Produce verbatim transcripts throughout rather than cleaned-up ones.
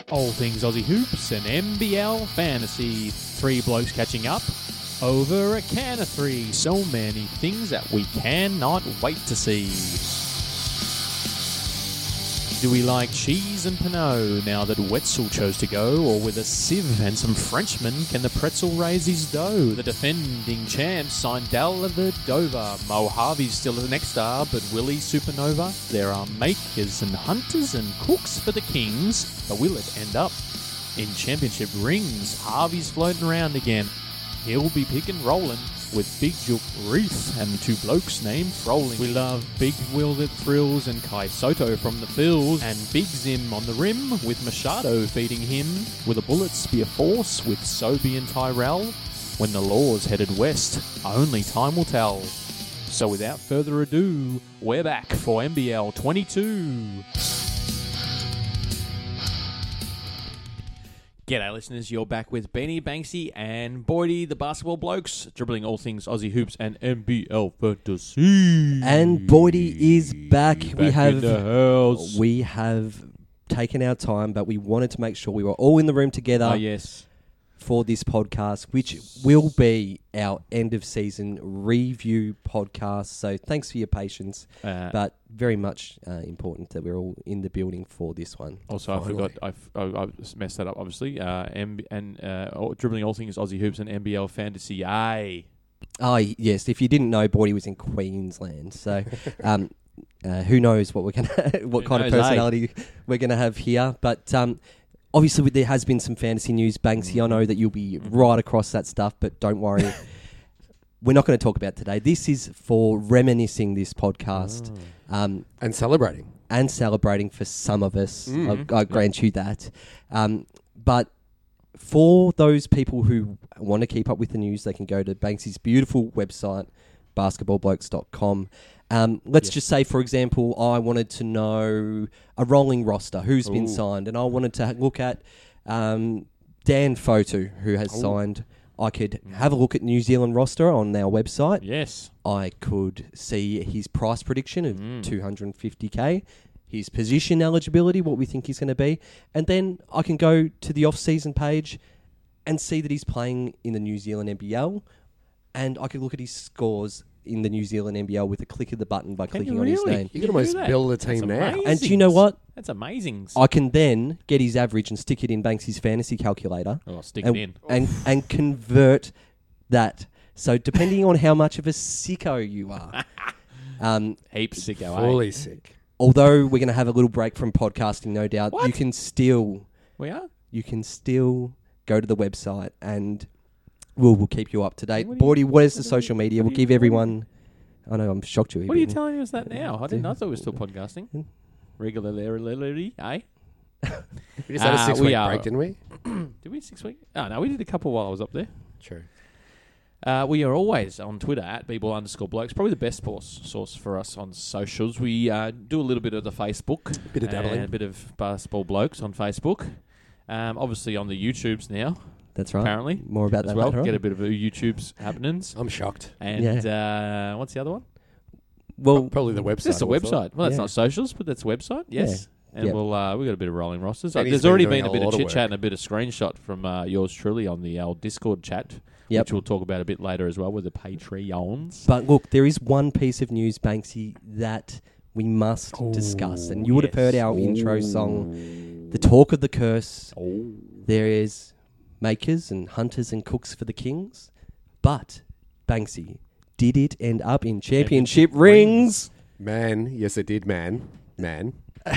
All things Aussie hoops and N B L fantasy. Three blokes catching up over a can of three. So many things that we cannot wait to see. Do we like cheese and Pinot now that Wetzel chose to go? Or with a sieve and some Frenchmen, can the pretzel raise his dough? The defending champs signed Dellavedova. Mo Harvey's still the next star, but will he supernova? There are makers and hunters and cooks for the Kings, but will it end up in championship rings? Harvey's floating around again. He'll be pick and rolling with Big Jook Reef and two blokes named Froling. We love Big Will that thrills and Kai Soto from the fills and Big Zim on the rim with Machado feeding him. Will the Bullets be a force with Sobey and Tyrell? When the Law's headed west, only time will tell. So without further ado, we're back for N B L twenty-two. G'day listeners, you're back with Benny, Banksy and Boydie, the basketball blokes, dribbling all things Aussie hoops and N B L fantasy. And Boydie is back. back we have in the house. We have taken our time, but we wanted to make sure we were all in the room together. Oh, yes. For this podcast, which will be our end of season review podcast. So thanks for your patience, uh, but very much uh, important that we're all in the building for this one. Also, Finally. I forgot, I, I, I messed that up, obviously. Uh, M- and uh, dribbling all things Aussie hoops and N B L fantasy. Aye. Oh, yes. If you didn't know, Boydie was in Queensland. So um, uh, who knows what we're gonna, what who kind knows, of personality eh? we're going to have here. But um, obviously, there has been some fantasy news, Banksy. I know that you'll be right across that stuff, but don't worry. We're not going to talk about today. This is for reminiscing this podcast. Oh. Um, and celebrating. And celebrating for some of us. Mm. I, I grant you that. Um, but for those people who want to keep up with the news, they can go to Banksy's beautiful website, basketball blokes dot com. Um, let's yes. just say, for example, I wanted to know a rolling roster, who's Ooh. been signed, and I wanted to look at um, Dan Fotu, who has Ooh. signed. I could have a look at New Zealand roster on our website. Yes. I could see his price prediction of mm. two hundred fifty K, his position eligibility, what we think he's going to be, and then I can go to the off-season page and see that he's playing in the New Zealand N B L, and I could look at his scores in the New Zealand N B L with a click of the button by can clicking really? on his name. You can almost build a team now. And do you know what? That's amazing. I can then get his average and stick it in Banksy's fantasy calculator. Oh, stick and, it in. And, and convert that. So depending on how much of a sicko you are. um, Heap sicko, Fully eh? sick. Although we're going to have a little break from podcasting, no doubt, what? you can still... We are? You can still go to the website and we'll, we'll keep you up to date. What Bordy, you, what is the what social you, media? We'll you, give everyone... I know, I'm shocked you. What are you telling us that now? I didn't. I thought we were still podcasting. Regularly, eh? We just had a Uh, six we week are- break, didn't we? Did we six weeks? Oh, no, we did a couple while I was up there. True. Uh, we are always on Twitter at bball underscore blokes. Probably the best source, source for us on socials. We uh, do a little bit of the Facebook. Bit of dabbling. and A bit of basketball blokes on Facebook. Um, obviously on the YouTubes now. That's right. Apparently. More about as that well. later on. Get a bit of a YouTube's happenings. I'm shocked. And uh, what's the other one? Well, Probably the website. That's the I would've website. thought. Well, that's Yeah. not socials, but that's website. Yes. And Yeah. we'll uh, we've got a bit of rolling rosters. And Uh, he's there's been already doing been a a bit of lot of chit chat work. and a bit of screenshot from uh, yours truly on the old Discord chat, Yep. which we'll talk about a bit later as well with the Patreons. But look, there is one piece of news, Banksy, that we must Oh, discuss. And you would have yes. heard our intro song, The Talk of the Curse. Oh. There is makers and hunters and cooks for the Kings. But, Banksy, did it end up in championship, Championship rings? Man, yes it did, man. Man.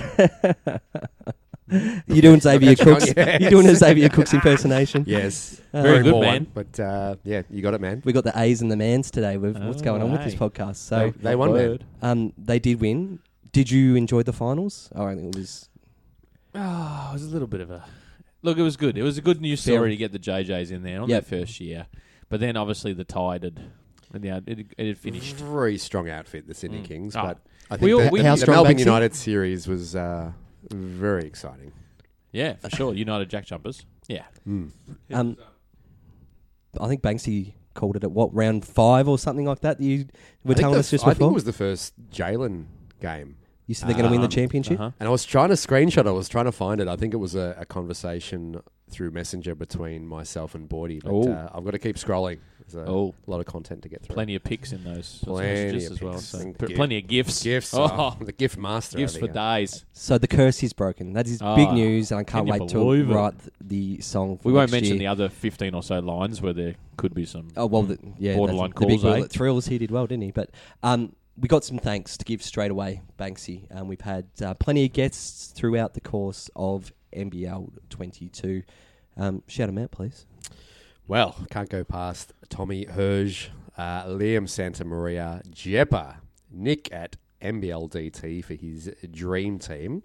You doing Xavier Got you on, Cooks? yes. You doing a Xavier Cooks impersonation? Yes. Uh, Very good, Poor man. one, But uh, yeah, you got it, man. We got the A's and the mans today. With what's Oh, going on with this hey. podcast? So They won, man. Word. um, they did win. Did you enjoy the finals? Oh, I think it was. Oh, it was a little bit of a... Look, it was good. It was a good news Fair. story to get the J Js in there on Yep. their first year. But then, obviously, the Tide had... Yeah, it, it had finished. Very strong outfit, the Sydney Mm. Kings. Oh. But I We think all- the, we- the How strong, Melbourne Banksy? United series was uh, very exciting. Yeah, for sure. United Jack Jumpers. Yeah. Mm. Um, I think Banksy called it at what, round five or something like that. that you were I think telling the us just f- I think before. it was the first Jalen game. You said they're going to win the Um, championship? uh-huh. And I was trying to screenshot. I was trying to find it. I think it was a, a conversation through Messenger between myself and Boydie. But Oh. uh, I've got to keep scrolling. There's a Oh. lot of content to get through. Plenty of pics in those sorts of Plenty messages of as well. pics. So And p- gif- plenty of gifts. Gifts. Oh, Oh, the gift master. gifts over for here. days. So the curse is broken. That is Oh, big news, and I can't can you wait to believe it? write the song. For We won't next mention year. the other fifteen or so lines where there could be some. Oh well, the, yeah, Borderline that's, the big calls, wheel eh? at Thrills. He did well, didn't he? But um, we got some thanks to give straight away, Banksy. Um, we've had uh, plenty of guests throughout the course of N B L twenty-two. Um, shout them out, please. Well, can't go past Tommy Herge, uh, Liam Santamaria, Jeppa, Nick at M B L D T for his dream team,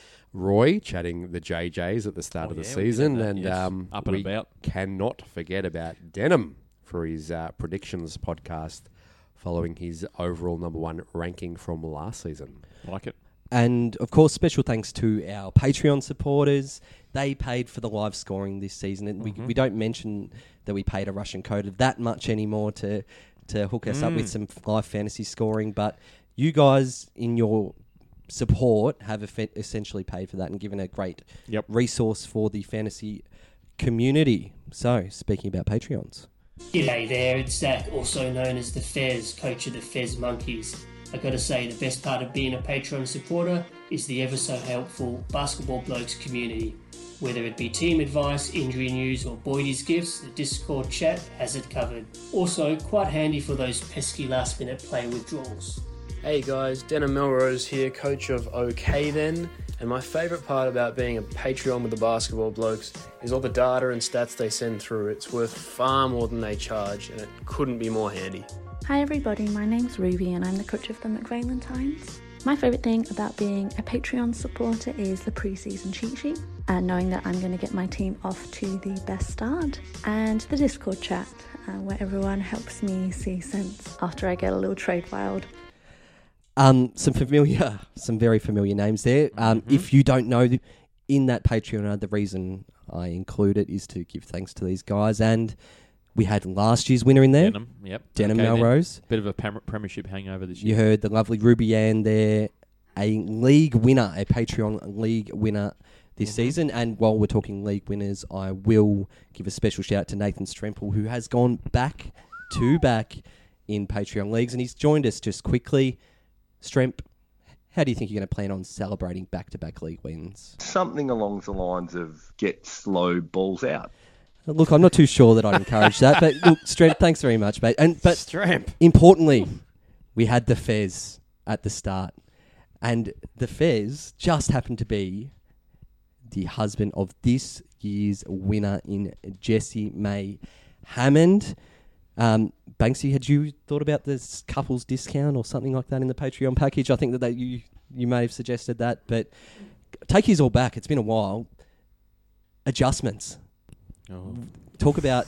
Roy chatting the J Js at the start Oh, of the yeah, we did season, that, and yes. um, Up and we about. cannot forget about Denham for his uh, predictions podcast following his overall number one ranking from last season. Like it. And of course, special thanks to our Patreon supporters. They paid for the live scoring this season, and Mhm. we we don't mention that we paid a Russian coder that much anymore to to hook us up with Mm. some live fantasy scoring. But you guys, in your support, have effe- essentially paid for that and given a great Yep. resource for the fantasy community. So, speaking about Patreons. G'day there, it's Zach, also known as the Fez, coach of the Fez Monkeys. I gotta say, the best part of being a Patreon supporter is the ever so helpful Basketball Blokes community. Whether it be team advice, injury news, or Boydie's gifts, the Discord chat has it covered. Also, quite handy for those pesky last minute play withdrawals. Hey guys, Denham Melrose here, coach of OK Then, and my favourite part about being a Patreon with the Basketball Blokes is all the data and stats they send through. It's worth far more than they charge, and it couldn't be more handy. Hi everybody, my name's Ruby and I'm the coach of the McValentines. My favourite thing about being a Patreon supporter is the pre-season cheat sheet and knowing that I'm going to get my team off to the best start, and the Discord chat uh, where everyone helps me see sense after I get a little trade wild. Um, some familiar, some very familiar names there. Um, Mhm. If you don't know, in that Patreon, uh, the reason I include it is to give thanks to these guys. And we had last year's winner in there, Denham. Yep. Denham Okay, then. Melrose. Bit of a pam- premiership hangover this You year. heard the lovely Ruby Ann there, a league winner, a Patreon league winner this Mhm. season. And while we're talking league winners, I will give a special shout out to Nathan Stremple, who has gone back to back in Patreon leagues, and he's joined us just quickly. Stremp, how do you think you're going to plan on celebrating back-to-back league wins? Something along the lines of get slow balls out. Look, I'm not too sure that I'd encourage that, but look, Stremp, thanks very much, mate. And but Stramp. importantly, we had the Fez at the start, and the Fez just happened to be the husband of this year's winner in Jessie May Hammond. Um, Banksy, had you thought about this couples discount or something like that in the Patreon package? I think that they, you you may have suggested that, but take his all back. It's been a while. Adjustments. Oh. Talk about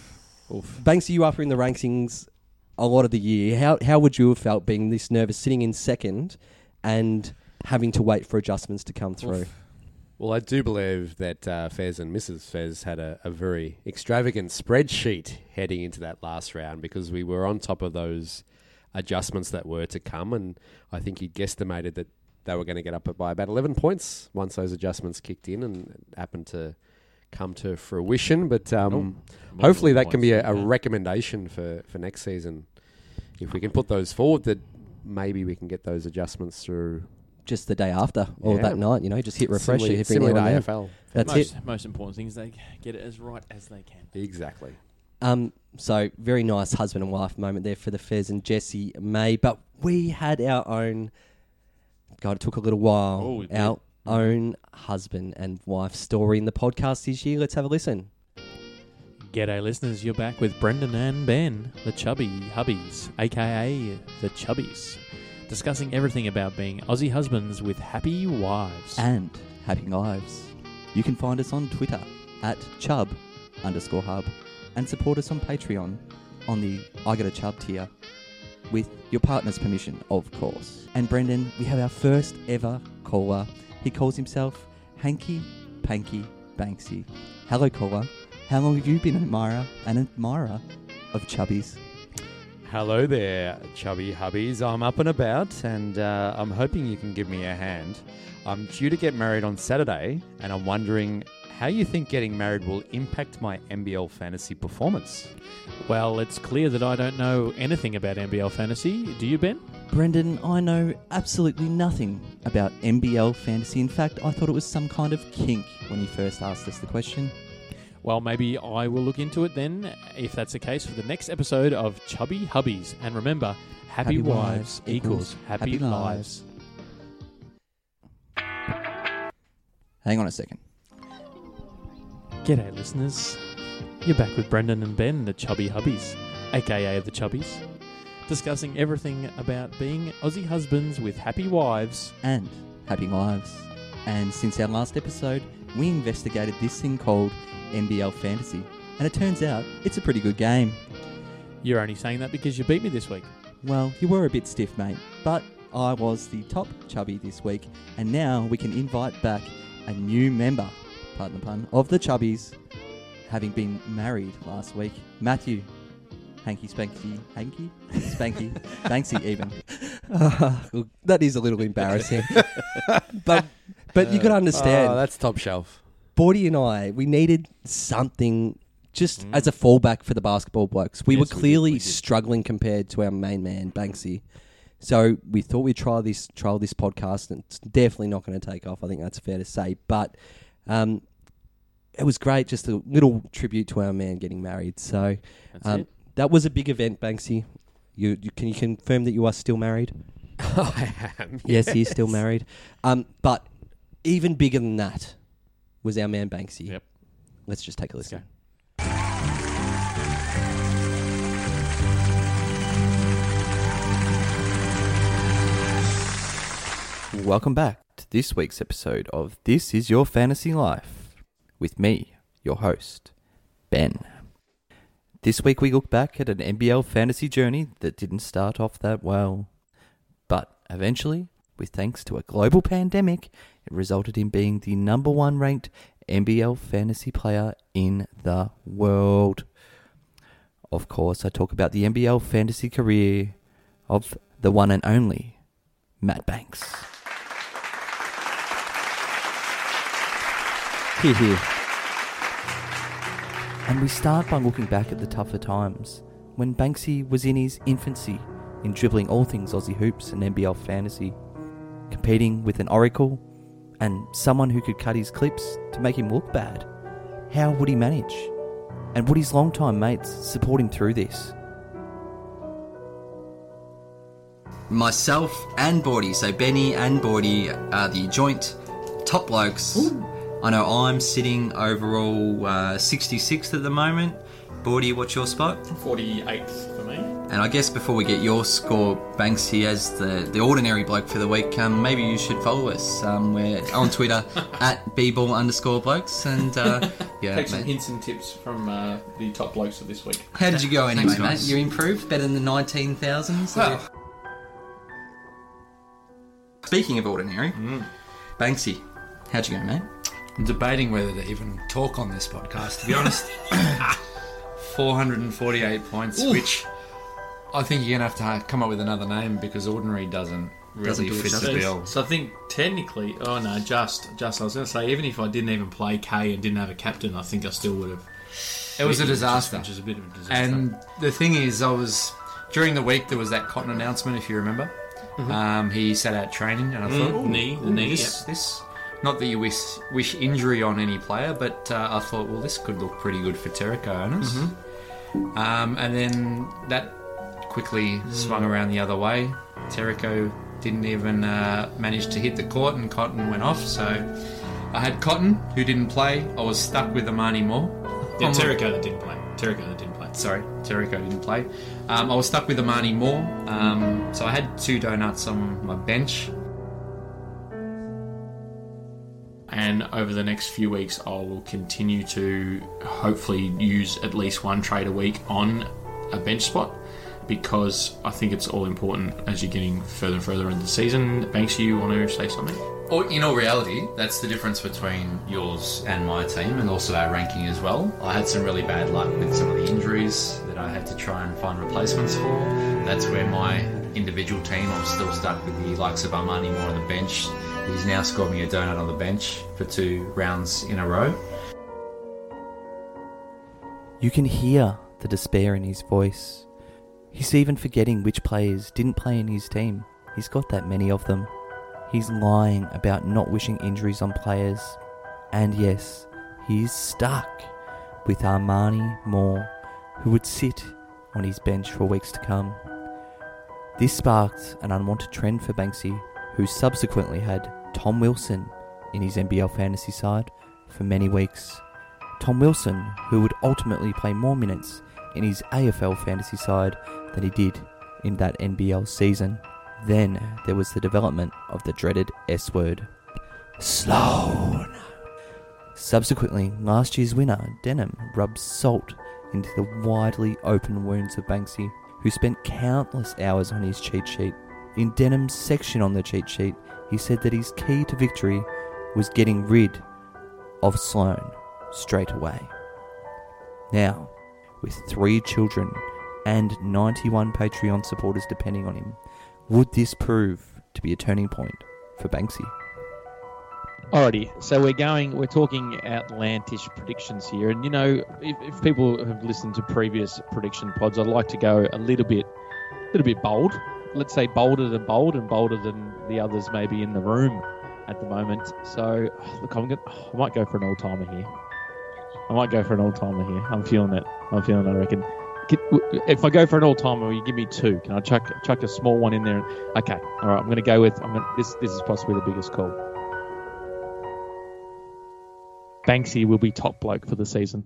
Oof. Banksy. You up in the rankings a lot of the year. How how would you have felt being this nervous, sitting in second, and having to wait for adjustments to come through? Oof. Well, I do believe that uh, Fez and Missus Fez had a, a very extravagant spreadsheet heading into that last round because we were on top of those adjustments that were to come, and I think he guesstimated that they were going to get up by about eleven points once those adjustments kicked in and it happened to come to fruition. But um, Oh, more hopefully than that can be a, points, a yeah. recommendation for, for next season. If we can put those forward, that maybe we can get those adjustments through. Just the day after or Yeah. that night, you know, just hit refresh Similar, every similar now to and then. A F L. That's most, it. Most important thing is they get it as right as they can. Exactly. Um, so very nice husband and wife moment there for the Fez and Jessie May. But we had our own. God, it took a little while. Oh, we did. our own husband and wife story in the podcast this year. Let's have a listen. G'day listeners, you're back with Brendan and Ben, the Chubby Hubbies, aka the Chubbies, discussing everything about being Aussie husbands with happy wives. And happy lives. You can find us on Twitter at chub underscore hub and support us on Patreon on the I Got a Chub tier with your partner's permission, of course. And Brendan, we have our first ever caller. He calls himself Hanky Panky Banksy. Hello, caller. How long have you been an admirer, an admirer of chubbies? Hello there, chubby hubbies. I'm up and about, and uh, I'm hoping you can give me a hand. I'm due to get married on Saturday, and I'm wondering how you think getting married will impact my N B L fantasy performance. Well, it's clear that I don't know anything about N B L fantasy. Do you, Ben? Brendan, I know absolutely nothing about N B L fantasy. In fact, I thought it was some kind of kink when you first asked us the question. Well, maybe I will look into it then, if that's the case, for the next episode of Chubby Hubbies. And remember, happy, Happy wives wives equals equals happy, happy lives. Hang on a second. G'day, listeners. You're back with Brendan and Ben, the Chubby Hubbies, aka the Chubbies, discussing everything about being Aussie husbands with happy wives. And happy lives. And since our last episode, we investigated this thing called N B L fantasy. And it turns out it's a pretty good game. You're only saying that because you beat me this week. Well, you were a bit stiff, mate. But I was the top chubby this week. And now we can invite back a new member, pardon the pun, of the Chubbies, having been married last week. Matthew. Hanky Spanky. Hanky? Spanky. Banksy, even. Uh, look, that is a little embarrassing. but but you got to understand, Oh, that's top shelf. Bordy and I, we needed something just as a fallback for the basketball blokes. We Yes, were we did, clearly we did. struggling compared to our main man, Banksy. So we thought we'd try this, trial this podcast, and it's definitely not going to take off. I think that's fair to say. But um, it was great, just a little tribute to our man getting married. So That's um, it. that was a big event, Banksy. You, you can you confirm that you are still married? I am. Yes, he's still married. Um, but even bigger than that was our man Banksy. Yep. Let's just take a Let's listen. go. Welcome back to this week's episode of This Is Your Fantasy Life with me, your host, Ben. This week we look back at an N B L fantasy journey that didn't start off that well. But eventually, with thanks to a global pandemic, it resulted in being the number one ranked N B L fantasy player in the world. Of course, I talk about the N B L fantasy career of the one and only Matt Banks. Here, here. And we start by looking back at the tougher times, when Banksy was in his infancy in dribbling all things Aussie hoops and N B L fantasy, competing with an oracle and someone who could cut his clips to make him look bad. How would he manage? And would his longtime mates support him through this? Myself and Bordy, so Benny and Bordy are the joint top blokes. Ooh. I know I'm sitting overall uh, sixty-sixth at the moment. Bordy, what's your spot? forty-eighth for me. And I guess before we get your score, Banksy, as the, the ordinary bloke for the week, um, maybe you should follow us. Um, we're on Twitter at bball underscore blokes. And uh, yeah, Take some mate. hints and tips from uh, the top blokes of this week. How did you go anyway, Thanks, mate? guys. You improved? Better than the nineteen thousands? Well. Speaking of ordinary, Banksy, how'd you go, mate? I'm debating whether to even talk on this podcast, to be honest. four hundred forty-eight points, Oof. which I think you're going to have to come up with another name because ordinary doesn't really Doesn't do it fit the justice. bill. So I think technically, oh no, just, just I was going to say, even if I didn't even play K and didn't have a captain, I think I still would have. It was a disaster. Which is a bit of a disaster. And the thing is, I was during the week there was that Cotton announcement, if you remember. Mhm. Um, he sat out training, and I Mm, thought, ooh, knee, the ooh, knee, this, yep. this. Not that you wish wish injury on any player, but uh, I thought, well, this could look pretty good for Terrico owners. Mm-hmm. Um, and then that quickly Mm. swung around the other way. Terrico didn't even uh, manage to hit the court, and Cotton went off. So I had Cotton, who didn't play. I was stuck with Amani Moore. Yeah, I'm- Terrico that didn't play. Terrico that didn't play. Sorry, Terrico didn't play. Um, I was stuck with Amani Moore. Um, so I had two donuts on my bench. And over the next few weeks, I will continue to hopefully use at least one trade a week on a bench spot, because I think it's all important as you're getting further and further into the season. Banks, you want to say something? Or in all reality, that's the difference between yours and my team, and also our ranking as well. I had some really bad luck with some of the injuries that I had to try and find replacements for. That's where my individual team, I'm still stuck with the likes of Armani Moore on the bench. He's now scored me a donut on the bench for two rounds in a row. You can hear the despair in his voice. He's even forgetting which players didn't play in his team. He's got that many of them. He's lying about not wishing injuries on players. And yes, he's stuck with Armani Moore, who would sit on his bench for weeks to come. This sparked an unwanted trend for Banksy, who subsequently had Tom Wilson in his N B L fantasy side for many weeks. Tom Wilson, who would ultimately play more minutes in his A F L fantasy side than he did in that N B L season. Then there was the development of the dreaded S word, Sloan. Subsequently, last year's winner, Denham, rubbed salt into the widely open wounds of Banksy, who spent countless hours on his cheat sheet. In Denham's section on the cheat sheet, he said that his key to victory was getting rid of Sloan straight away. Now, with three children and ninety-one Patreon supporters depending on him, would this prove to be a turning point for Banksy? Alrighty, so we're going, we're talking outlandish predictions here, and you know, if, if people have listened to previous prediction pods, I'd like to go a little bit, a little bit bold. Let's say bolder than bold, and bolder than the others maybe in the room at the moment. So, look, I'm gonna, I might go for an all-timer here. I might go for an all-timer here. I'm feeling it. I'm feeling it. I reckon. If I go for an all-timer, will you give me two? Can I chuck chuck a small one in there? Okay, all right. I'm going to go with. I'm gonna, this. This is possibly the biggest call. Banksy will be top bloke for the season.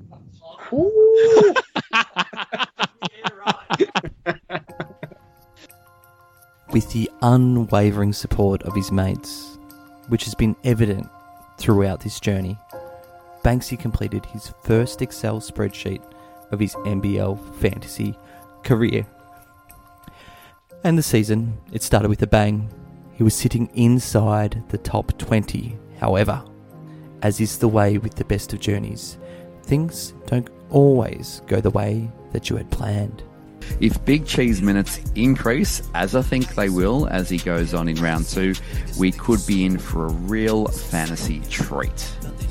With the unwavering support of his mates, which has been evident throughout this journey, Banksy completed his first Excel spreadsheet of his N B L fantasy career. And the season, it started with a bang. He was sitting inside the top twenty. However, as is the way with the best of journeys, things don't always go the way that you had planned. If Big Cheese minutes increase, as I think they will as he goes on in round two, we could be in for a real fantasy treat.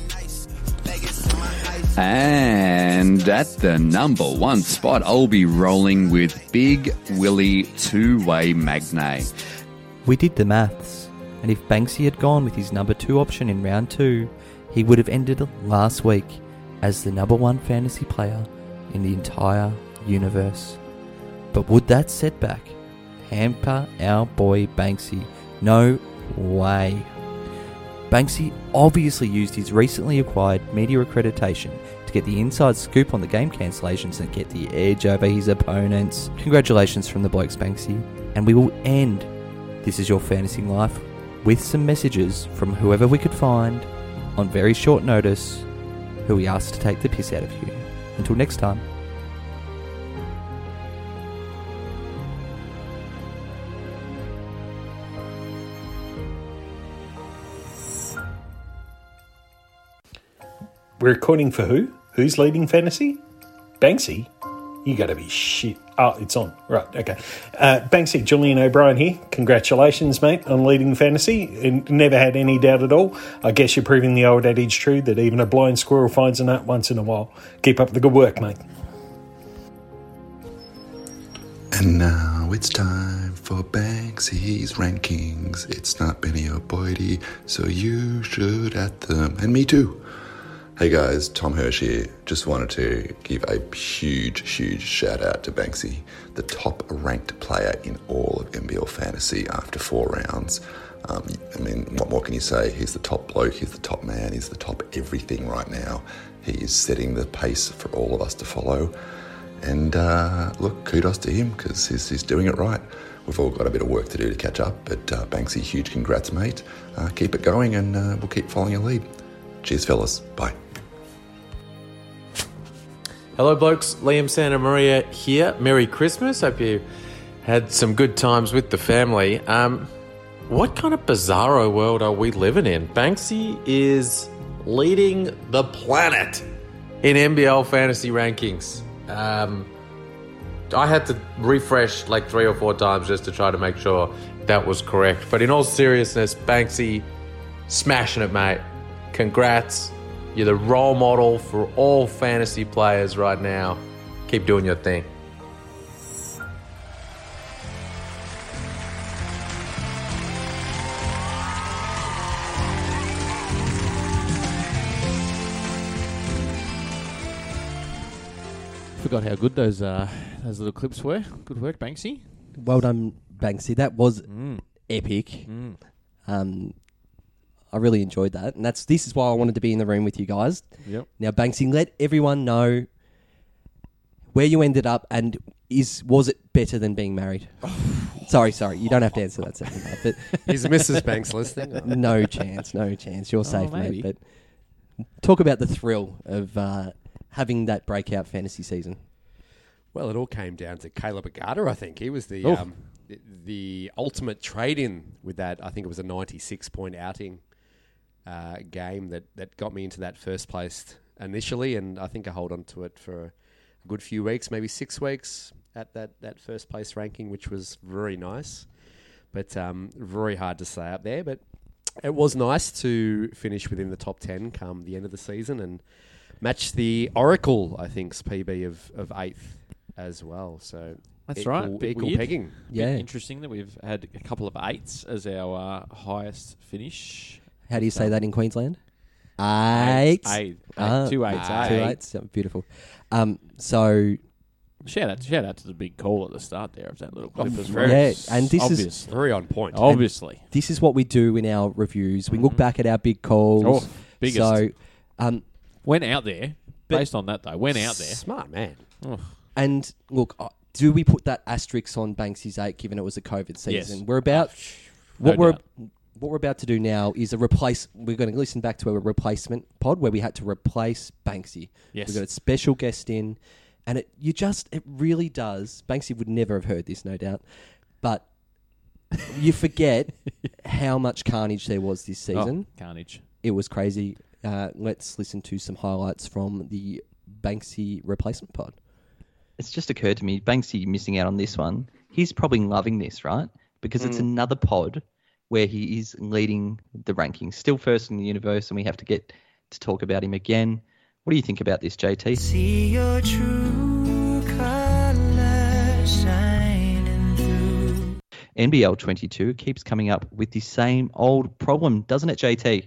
And at the number one spot, I'll be rolling with Big Willie two-way Magnay. We did the maths, and if Banksy had gone with his number two option in round two, he would have ended last week as the number one fantasy player in the entire universe. But would that setback hamper our boy Banksy? No way. Banksy obviously used his recently acquired media accreditation to get the inside scoop on the game cancellations and get the edge over his opponents. Congratulations from the Blokes, Banksy. And we will end This Is Your Fantasy Life with some messages from whoever we could find on very short notice who we asked to take the piss out of you. Until next time. We're recording for who? Who's leading fantasy? Banksy? You got to be shit. Oh, it's on. Right, okay. Uh, Banksy, Julian O'Brien here. Congratulations, mate, on leading fantasy. And never had any doubt at all. I guess you're proving the old adage true that even a blind squirrel finds a nut once in a while. Keep up the good work, mate. And now it's time for Banksy's rankings. It's not Benny or Boydie, so you should at them. And me too. Hey guys, Tom Hirsch here. Just wanted to give a huge, huge shout out to Banksy, the top ranked player in all of N B L Fantasy after four rounds. Um, I mean, what more can you say? He's the top bloke, he's the top man, he's the top everything right now. He is setting the pace for all of us to follow. And uh, look, kudos to him because he's, he's doing it right. We've all got a bit of work to do to catch up, but uh, Banksy, huge congrats, mate. Uh, keep it going and uh, we'll keep following your lead. Cheers, fellas. Bye. Hello blokes, Liam Santa Maria here. Merry Christmas. Hope you had some good times with the family. Um, what kind of bizarro world are we living in? Banksy is leading the planet in N B L fantasy rankings. Um, I had to refresh like three or four times just to try to make sure that was correct. But in all seriousness, Banksy, smashing it, mate. Congrats. You're the role model for all fantasy players right now. Keep doing your thing. Forgot how good those uh, those little clips were. Good work, Banksy. Well done, Banksy. That was Mm. epic. Mm. Um, I really enjoyed that, and that's this is why I wanted to be in the room with you guys. Yep. Now, Banksy, let everyone know where you ended up, and is was it better than being married? sorry, sorry, you don't have to answer that second part. But Is Missus Banks listening? No chance, no chance. You're Oh, safe, maybe. mate. But talk about the thrill of uh, having that breakout fantasy season. Well, it all came down to Caleb Agata, I think. He was the Oh. um, the, the ultimate trade-in with that. I think it was a ninety-six point outing uh, game that, that got me into that first place initially, and I think I hold on to it for a good few weeks, maybe six weeks at that, that first place ranking, which was very nice. But um, very hard to stay up there. But it was nice to finish within the top ten come the end of the season and match the Oracle, I think's P B of, of eighth as well. So That's equal, right. Bit Equal weird. pegging. Bit interesting that we've had a couple of eights as our uh, highest finish. How do you say So- that in Queensland? Eight. Eight. Eight. Ah, Two eights. Two Eight. eights. Yeah, beautiful. Um, so Shout out, shout out to the big call at the start there of that little clip Oh, as well. yeah, and this Obvious. is very on point. Obviously, And this is what we do in our reviews. We look back at our big calls. Oh, biggest. So, um, went out there. but- Based on that, though, went out there. Smart man. Oh. and look, uh, do we put that asterisk on Banksy's eight, given it was a COVID season? Yes. We're about No what we're doubt. what we're about to do now is a replace. We're going to listen back to a replacement pod where we had to replace Banksy. Yes. We got a special guest in, and it you just it really does. Banksy would never have heard this, no doubt, but you forget how much carnage there was this season. Oh, carnage. It was crazy. Uh, let's listen to some highlights from the Banksy replacement pod. It's just occurred to me, Banksy missing out on this one. He's probably loving this, right? Because it's Mm. another pod where he is leading the rankings, still first in the universe, and we have to get to talk about him again. What do you think about this, J T? See your true colors shining through. N B L twenty-two keeps coming up with the same old problem, doesn't it, J T?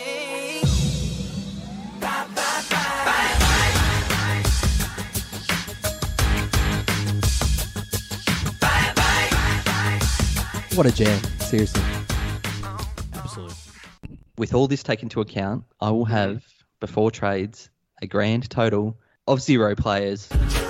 What a jam, seriously. Absolutely. With all this taken into account, I will have, before trades, a grand total of zero players.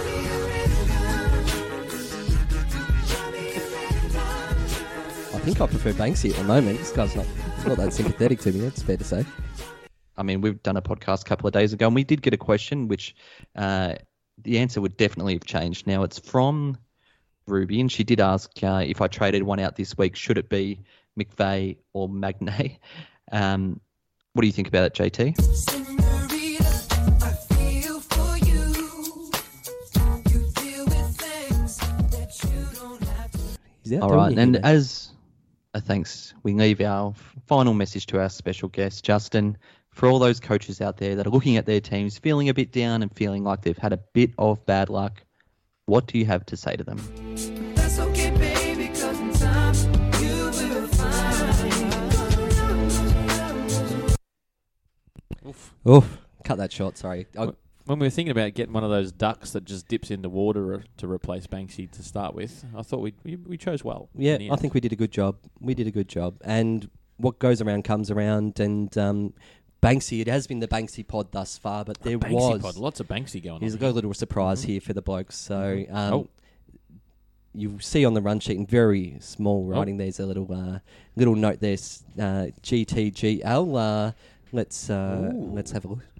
I think I prefer Banksy at the moment. This guy's not, not that sympathetic to me, it's fair to say. I mean, we've done a podcast a couple of days ago, and we did get a question, which uh, the answer would definitely have changed. Now, it's from Ruby, and she did ask uh, if I traded one out this week, should it be McVeigh or Magnay? Um, what do you think about it, J T? All right, and as a thanks, we leave our final message to our special guest, Justin. For all those coaches out there that are looking at their teams, feeling a bit down and feeling like they've had a bit of bad luck, what do you have to say to them? That's okay, baby, 'cause in time you will find. Oof. Oof, cut that short, sorry. I, When we were thinking about getting one of those ducks that just dips into water to replace Banksy to start with, I thought we we, we chose well. yeah, in the I end. think we did a good job. We did a good job. And what goes around comes around, and um, Banksy, it has been the Banksy pod thus far, but there Banksy was... pod, lots of Banksy going There's on got a here. little surprise Mhm. here for the blokes. So Mhm. um, Oh. you see on the run sheet in very small Oh. writing, there's a little uh, little note there, s- uh, G T G L. Uh, let's uh, Ooh. let's have a look.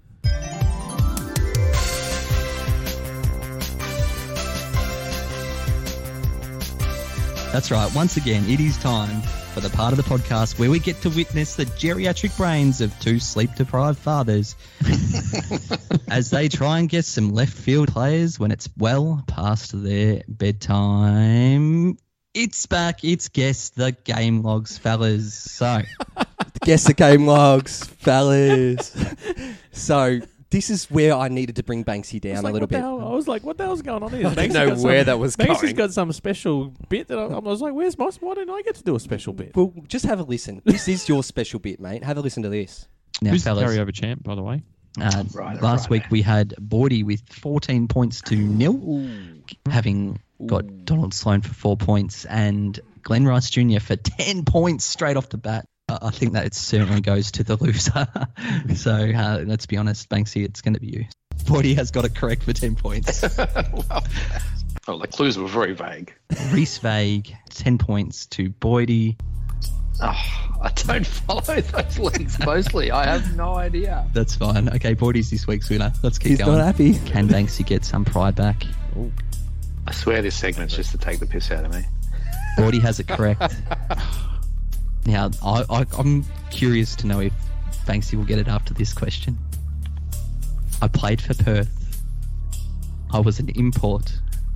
That's right. Once again, it is time for the part of the podcast where we get to witness the geriatric brains of two sleep-deprived fathers as they try and get some left field players when it's well past their bedtime. It's back. It's Guess the Game Logs, fellas. So, Guess the Game Logs, fellas. So, this is where I needed to bring Banksy down a like, little what the bit. hell? I was like, what the hell's going on here? I didn't Banksy's know got where some- that was Banksy's going. got some special bit that I, I was like, where's my... Why didn't I get to do a special bit? Well, just have a listen. This is your special bit, mate. Have a listen to this. Now, Who's the fellas, carryover champ, by the way? Uh, Right, last right. week we had Bordy with fourteen points to nil, having got Donald Sloan for four points and Glenn Rice Junior for ten points straight off the bat. Uh, I think that it certainly goes to the loser. so uh, let's be honest, Banksy, it's going to be you. Bordy has got it correct for ten points. Oh, the clues were very vague. Reese Vague, ten points to Boydie. Oh, I don't follow those links mostly. I have no idea. That's fine. Okay, Boydie's this week's winner. Let's keep He's going. not happy. Can Banksy get some pride back? I swear this segment's just to take the piss out of me. Boydie has it correct. Now, I, I, I'm curious to know if Banksy will get it after this question. I played for Perth. I was an import.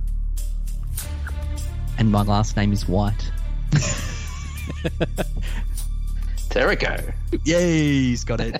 And my last name is White. Terrico. Yay, he's got it.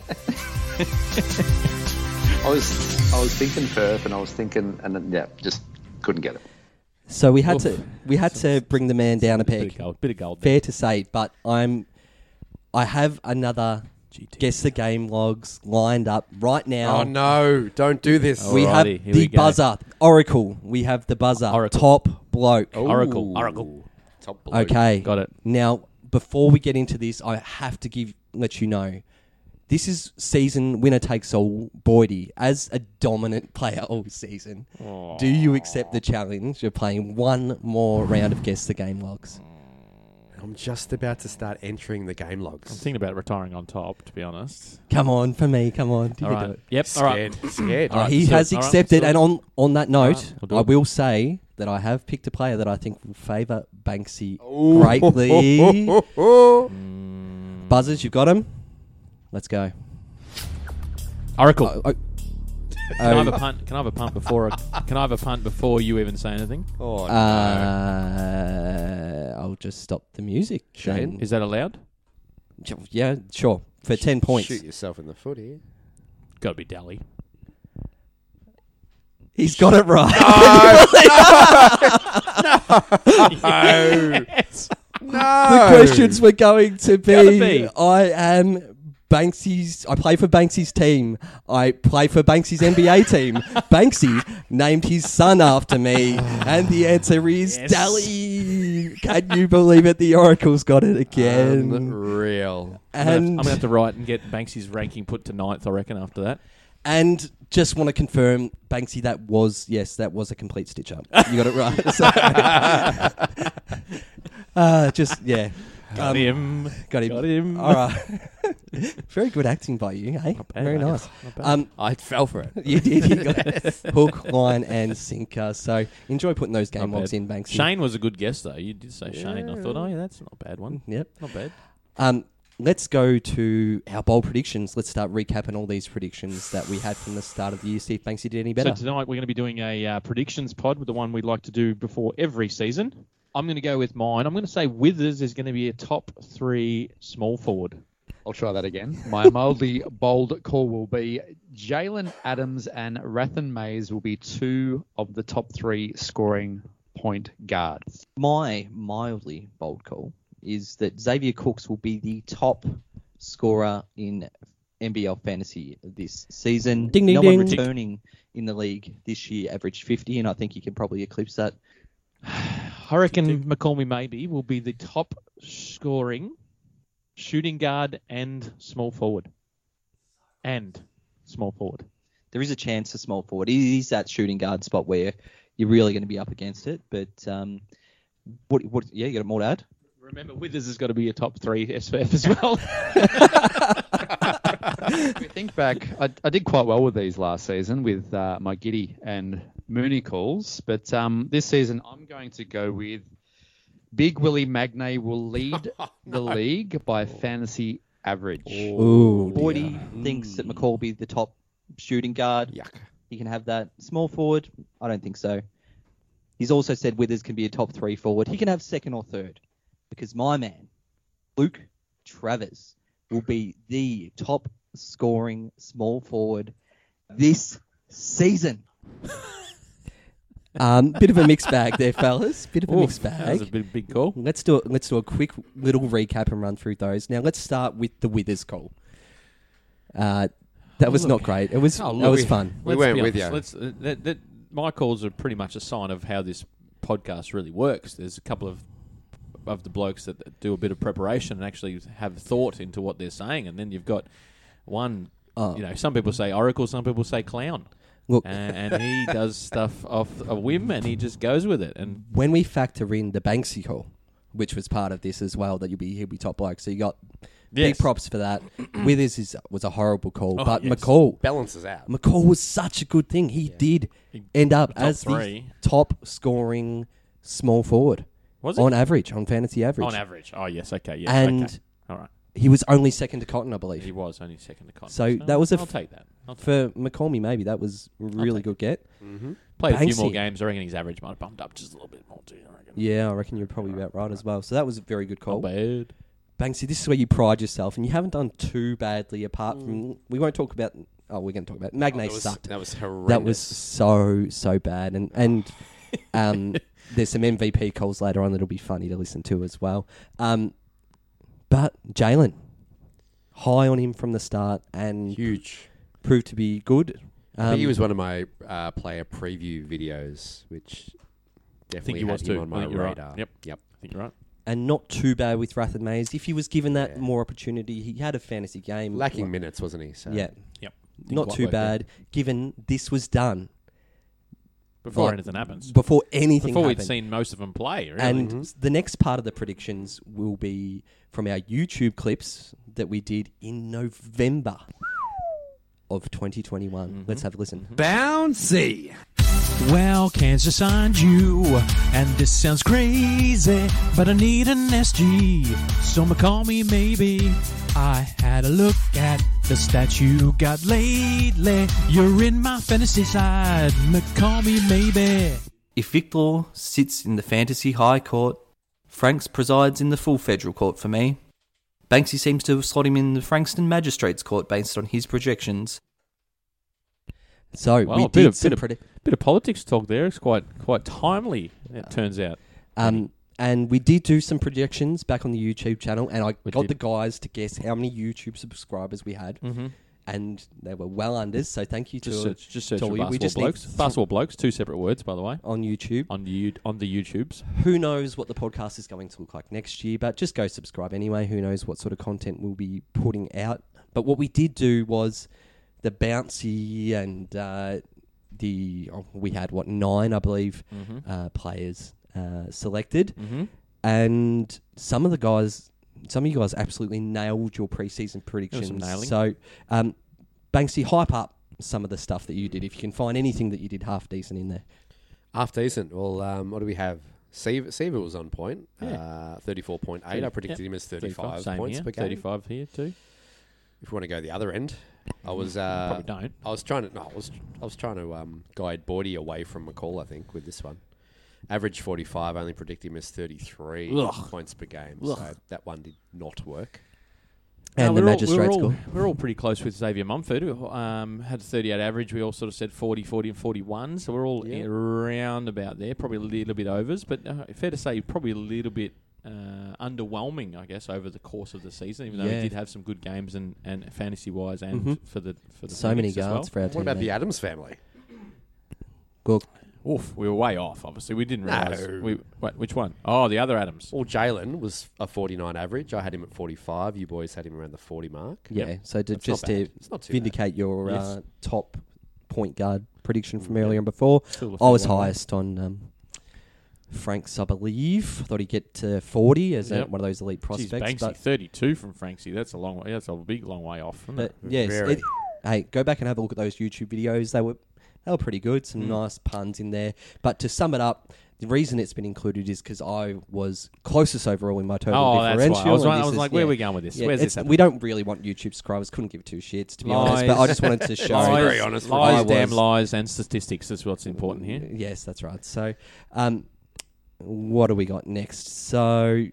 I was I was thinking Perth, and I was thinking, and then, yeah, just couldn't get it. So we had Oof. to we had to bring the man down a Bit peg. of gold. Bit of gold. Fair to say, but I'm I have another Guess the Game Logs lined up right now. Oh no! Don't do this. We have Alrighty, here the we go. buzzer. Oracle. We have the buzzer. Oracle. Top bloke. Oracle. Oracle. Top bloke. Okay. Got it. Now, before we get into this, I have to give let you know. This is season winner takes all. Boydie, as a dominant player all season, do you accept the challenge of playing one more round of Guess the Game Logs? I'm just about to start entering the game I'm logs. thinking about retiring on top, to be honest. Come on, for me, come on. You All can right. do it. Yep. All right. Scared. Scared. All right, he let's do has it. All right, accepted, let's and do it. on, on that note, right, we'll do I it. will say that I have picked a player that I think will favour Banksy greatly. Buzzers, you've got him? Let's go. Oracle. Oh, oh, Can I have a oh, punt? Can I have a punt before? Can I have a punt before you even say anything? Oh no! uh, I'll just stop the music. Shane? Is that allowed? Yeah, sure. For ten points. Shoot yourself in the foot here. Got to be Dally. He's got it right. No! Yes. No! The questions were going to Gotta be, be. I am Banksy's, I play for Banksy's team. I play for Banksy's N B A team. Banksy named his son after me. And the answer is Yes. Dally. Can you believe it? The Oracle's got it again. Unreal. I'm gonna, have, And I'm gonna have to write and get Banksy's ranking put to ninth, I reckon, after that. And just want to confirm, Banksy, that was, yes, that was a complete stitch up. You got it right. So, uh, just, yeah. Got Um, him. Got him. Got him. All right. Very good acting by you, hey? Not bad, Very mate. nice. Not bad. Um, I fell for it. You did. You got it. Hook, line, and sinker. So enjoy putting those game Not logs bad. in, Banksy. Shane was a good guess, though. You did say Shane. I thought, oh, yeah, that's not a bad one. Yep. Not bad. Um, let's go to our bold predictions. Let's start recapping all these predictions that we had from the start of the year. See if Banksy did any better. So tonight we're going to be doing a uh, predictions pod with the one we'd like to do before every season. I'm going to go with mine. I'm going to say Withers is going to be a top three small forward. I'll try that again. My mildly bold call will be Jalen Adams and Rathan Mays will be two of the top three scoring point guards. My mildly bold call is that Xavier Cooks will be the top scorer in N B L fantasy this season. Ding, ding, no ding. one returning in the league this year averaged fifty, and I think you can probably eclipse that. I reckon McCormy maybe will be the top scoring shooting guard and small forward. And small forward. There is a chance for small forward. It is that shooting guard spot where you're really going to be up against it. But um, what? What? Yeah, you got more to add? Remember, Withers has got to be a top three S F as well. If you think back, I, I did quite well with these last season with uh, my Giddy and Mooney calls, but um, this season I'm going to go with Big Willie Magnay will lead the league by fantasy average. Ooh, Boydie thinks that McCall will be the top shooting guard. Yuck. He can have that. Small forward, I don't think so. He's also said Withers can be a top three forward. He can have second or third. Because my man, Luke Travers, will be the top scoring small forward this season. Um, bit of a mixed bag there, fellas. Bit of a Oof, mixed bag. that was a bit big call. Let's do it. Let's do a quick little recap and run through those. Now, let's start with the Withers call. Uh, that was Look. not great. It was. Oh, that look, was we- fun. We Let's weren't be with honest. you. Let's, uh, that, that, my calls are pretty much a sign of how this podcast really works. There's a couple of of the blokes that do a bit of preparation and actually have thought into what they're saying, and then you've got one. Oh. You know, some people say oracle, some people say clown. Look, and, and he does stuff off a whim, and he just goes with it. And when we factor in the Banksy call, which was part of this as well, that you'll be he'll be top bloke. So you got Yes. big props for that. Withers is was a horrible call, Oh, but yes. McCall Balances out. McCall was such a good thing. He did end up Top as three. the top scoring small forward. Was he? On average, on fantasy average. on average, oh yes, okay, yes, and okay, all right. he was only second to Cotton, I believe. He was only second to Cotton. So No, that was a I'll f- take that. I'll take for McCormy. Maybe that was a really take good get. Mm-hmm. Played a few Banksy. more games. I reckon his average might have bumped up just a little bit more too. I reckon. Yeah, I reckon you're probably about right as well. So that was a very good call. Not bad. Banksy, this is where you pride yourself, and you haven't done too badly. Apart from, we won't talk about. Oh, we're going to talk about Magnay Oh, that was- sucked. that was That was horrendous. so so bad, and and um, there's some M V P calls later on that'll be funny to listen to as well. Um, but Jalen, high on him from the start, and Huge. proved to be good. I think he Um, was one of my uh, player preview videos, which definitely he had was him too. on I my think you're right. radar. Yep. Yep. I think you're right. and not too bad with Rathan Mays. If he was given that more opportunity, he had a fantasy game. Lacking Like- minutes, wasn't he? So. Yeah. Yep. Didn't Not quite too work there. bad, given this was done. Before Like, anything happens. Before anything Before we'd happened. seen most of them play, really. And Mhm. the next part of the predictions will be from our YouTube clips that we did in November of twenty twenty-one. Mm-hmm. Let's have a listen. Bouncy. Well, Kansas signed you, and this sounds crazy, but I need an S G, so call me maybe. I had a look at the stats you got lately. You're in my fantasy side, call me maybe. If Victor sits in the fantasy high court, Franks presides in the full federal court for me. Banksy seems to have slot him in the Frankston Magistrates Court based on his projections. So Well, we a bit did of, some bit, predi- of, bit of politics talk there. It's quite quite timely, it turns out. Um, and we did do some projections back on the YouTube channel, and I We got did. the guys to guess how many YouTube subscribers we had, Mhm. and they were well unders. So thank you Just to search, just search to for all you. basketball We just need blokes. th- Basketball blokes, two separate words, by the way, on YouTube. on the you- on the YouTubes. Who knows what the podcast is going to look like next year, but just go subscribe anyway. Who knows what sort of content we'll be putting out. But what we did do was the bouncy and uh, the oh, we had what nine, I believe, Mhm. uh, players uh, selected, Mhm. and some of the guys, some of you guys absolutely nailed your preseason predictions. nailing. So, um, Banksy, hype up some of the stuff that you did. If you can find anything that you did half decent in there. Half decent. Well, um, what do we have? Seaver, Seaver was on point. Yeah. Uh, thirty-four point eight. I predicted Yep. him as thirty-five Same points here. per game. thirty-five here too. If you want to go the other end, I was uh, Probably don't. I was trying to no, I was I was trying to um, guide Boydie away from McCall. I think with this one, average forty-five. Only predicted him as thirty-three Ugh. points per game. Ugh. So that one did not work. And No, the we're all- magistrates we're all, score. we're all pretty close with Xavier Mumford. who, Um, had thirty-eight average. We all sort of said forty, forty, and forty-one. So we're all Yeah. around about there. Probably a little bit overs, but uh, fair to say probably a little bit uh, underwhelming, I guess, over the course of the season. Even though Yeah. we did have some good games and, and fantasy wise, and Mhm. for the for the So many Phoenix as guards well. for our What team. about mate. the Adams family? Well, Oof, we were way off. Obviously, we didn't realise. No. We, wait, which one? Oh, the other Adams. Well, Jalen was a forty-nine average. I had him at forty-five. You boys had him around the forty mark. Yeah, Yep. so to, That's just not to bad. It's not too vindicate your Yes. uh, top point guard prediction from earlier and before, Still a I fair was way away. highest on um, Franks, I believe. Thought he'd get to forty as a, Yep. one of those elite Jeez, prospects. Banksy, but thirty-two from Franksy. That's a long way. That's a big long way off. Isn't but it? yes, Very. it, hey, go back and have a look at those YouTube videos. They were They were pretty good. Some Mm. nice puns in there. But to sum it up, the reason it's been included is because I was closest overall in my total Oh, that's differential. why. I was and right- I this was is- like, where are we going with this? Yeah, Where's this it's- happening? we don't really want YouTube subscribers. Couldn't give two shits, to be honest. But I just wanted to show. lies, very honest. Lies, I damn was- lies, and statistics is what's important here. Yes, that's right. So, um, what do we got next? So,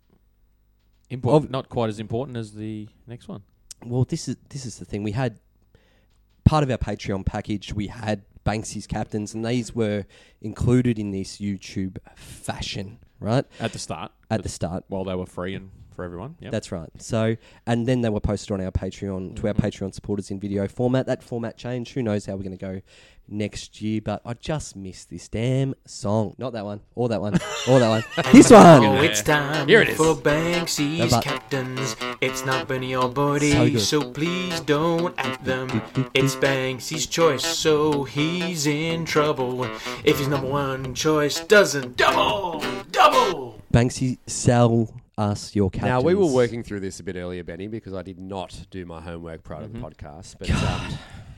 Import, Of- not quite as important as the next one. well, this is this is the thing. We had part of our Patreon package. We had Banksy's captains, and these were included in this YouTube fashion, right? At the start. At the start. While they were free and for everyone. Yep. That's right. So, and then they were posted on our Patreon to our Mhm. Patreon supporters in video format. That format changed. Who knows how we're going to go next year? But I just missed this damn song. Not that one, or that one, or that one. This one. Oh, it's time Here it is. for Banksy's No, but- captains. It's not Benny or Bodie, So so, good. please don't at them. It's Banksy's choice, so he's in trouble. If his number one choice doesn't double, double. Banksy, sell us your captains. Now, we were working through this a bit earlier, Benny, because I did not do my homework prior to the podcast. But um,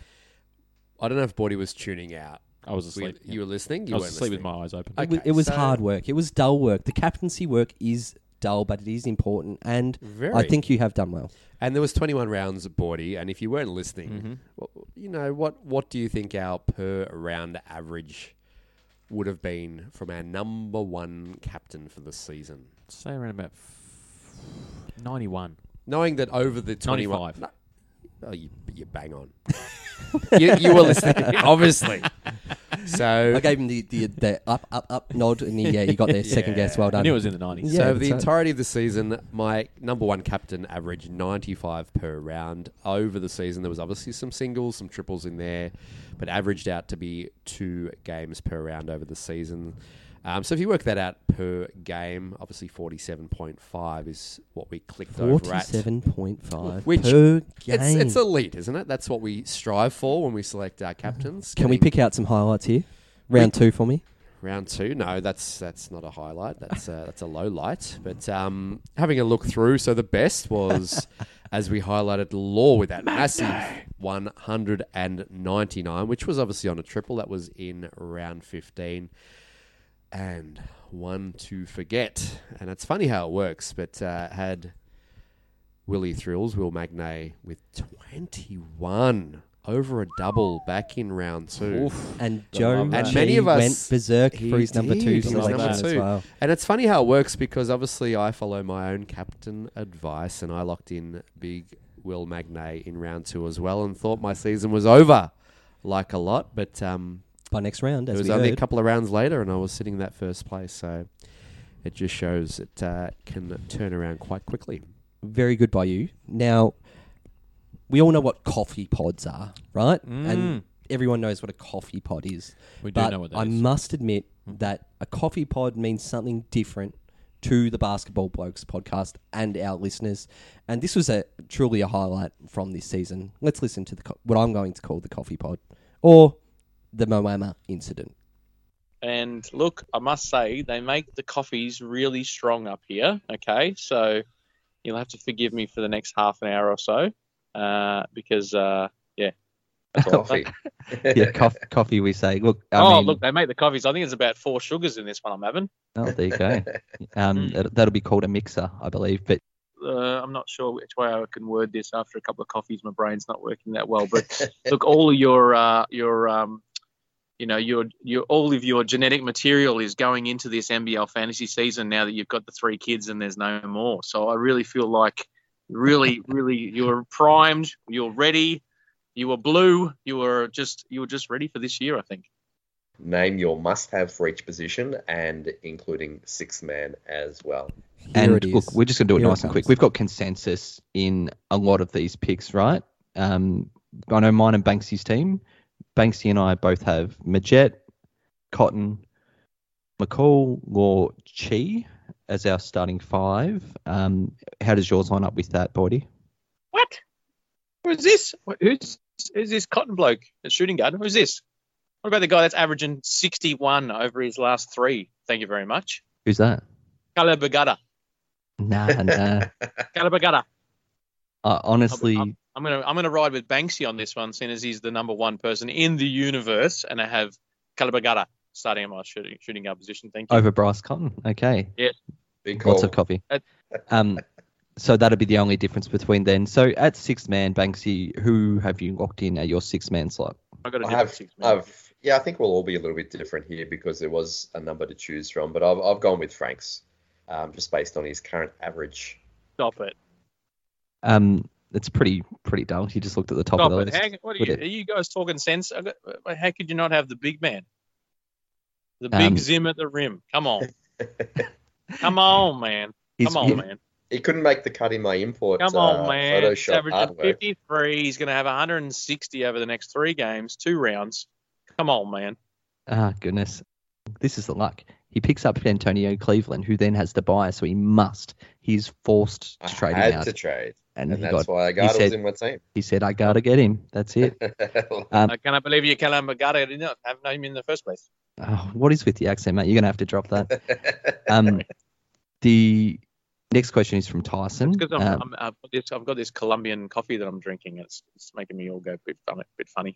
I don't know if Bodie was tuning out. I was asleep. You were listening? You I was weren't asleep with listening. my eyes open. It was, Okay, it was so- hard work. It was dull work. The captaincy work is dull, but it is important, and Very. I think you have done well. And there was twenty-one rounds of Bordy, and if you weren't listening, Mhm. well, you know, what what do you think our per round average would have been from our number one captain for the season? Say around about ninety-one. Knowing that over the twenty-one... ninety-five. No, oh, you, you bang on. you, you were listening, obviously. So I gave him the, the, the up, up, up nod, and he, yeah, he got there. Second guess. Well done. I knew it was in the nineties. Yeah, so that's the right. entirety of the season, my number one captain averaged ninety-five per round. Over the season, there was obviously some singles, some triples in there, but averaged out to be two games per round over the season. Um, so if you work that out per game, obviously forty-seven point five is what we clicked over at. Forty-seven point five Which per game. It's, it's elite, isn't it? That's what we strive for when we select our captains. Can we Getting- pick out some highlights here? Round two for me. Round two, no, that's that's not a highlight. That's uh, that's a low light. But um, having a look through, so the best was, as we highlighted, Law with that massive one hundred ninety-nine, which was obviously on a triple. That was in round fifteen. And one to forget. And it's funny how it works, but uh, had Willie Thrills, Will Magnay, with twenty-one. Over a double back in round two. Oof. And Joe and G many of us went berserk he for his number two did, his selection number as two. well. And it's funny how it works because obviously I follow my own captain advice, and I locked in big Will Magnay in round two as well, and thought my season was over, like a lot. But um, by next round, it as was we only heard. a couple of rounds later, and I was sitting in that first place. So it just shows it uh, can turn around quite quickly. Very good by you. Now, we all know what coffee pods are, right? Mm. And everyone knows what a coffee pod is. We do but know what that I is. must admit that a coffee pod means something different to the Basketball Blokes podcast and our listeners. And this was a truly a highlight from this season. Let's listen to the co- what I'm going to call the coffee pod, or the Moama incident. And look, I must say, they make the coffees really strong up here. Okay, so you'll have to forgive me for the next half an hour or so, uh, because uh, yeah, that's all. Coffee. yeah, coffee, coffee. We say, look. I oh, mean, look, they make the coffees. I think it's about four sugars in this one I'm having. Oh, there you go. Um, that, that'll be called a mixer, I believe. But Uh, I'm not sure which way I can word this. After a couple of coffees, my brain's not working that well. But look, all of your uh, your um, you know, your your all of your genetic material is going into this N B L fantasy season now that you've got the three kids and there's no more. So I really feel like, really, really, you're primed, you're ready, you were blue, you were just you were just ready for this year, I think. Name your must-have for each position, and including sixth man as well. and look, we're just going to do it Here it nice and quick. comes. We've got consensus in a lot of these picks, right? Um, I know mine and Banksy's team. Banksy and I both have Majet, Cotton, McCall, Law, Chi as our starting five. Um, how does yours line up with that, Bodie? What? Who's this? Who's who's this cotton bloke at shooting guard? Who's this? What about the guy that's averaging sixty-one over his last three? Thank you very much. Who's that? Calabagata. Nah, nah. Calabagata. Uh, honestly, I'm gonna I'm gonna ride with Banksy on this one, seeing as he's the number one person in the universe, and I have Calabagata starting at my shooting shooting guard position. Thank you. Over Bryce Cotton. Okay. Yes. Big Lots call. of coffee. Uh, Um, so that'd be the only difference between then. So at six man, Banksy, who have you locked in at your six man slot? I got a I different have, six man. I've, yeah, I think we'll all be a little bit different here because there was a number to choose from, but I've, I've gone with Frank's, um, just based on his current average. Stop it. Um, it's pretty pretty dull. You just looked at the top Stop of the it. list. How, what are Would you, it- are you guys talking sense? I got- How could you not have the big man? The big Um, Zim at the rim. Come on. Come on, man. He's- Come on, he- man. He couldn't make the cut in my import Come on, uh, man. He's Photoshop averaging artwork. fifty-three. He's going to have one hundred sixty over the next three games, two rounds. Come on, man. Ah, goodness. This is the luck. He picks up Antonio Cleveland, who then has to buy, so he must. He's forced to I trade had him out. to trade, And, and he that's got, why I he got said, was in my team. He said, I got to get him. That's it. um, I cannot believe you, Calabagata, did not have him in the first place. oh, what is with the accent, mate? You're going to have to drop that. um, the next question is from Tyson. Because I'm, Um, I'm, I've, got this, I've got this Colombian coffee that I'm drinking. It's, it's making me all go a bit, fun, a bit funny.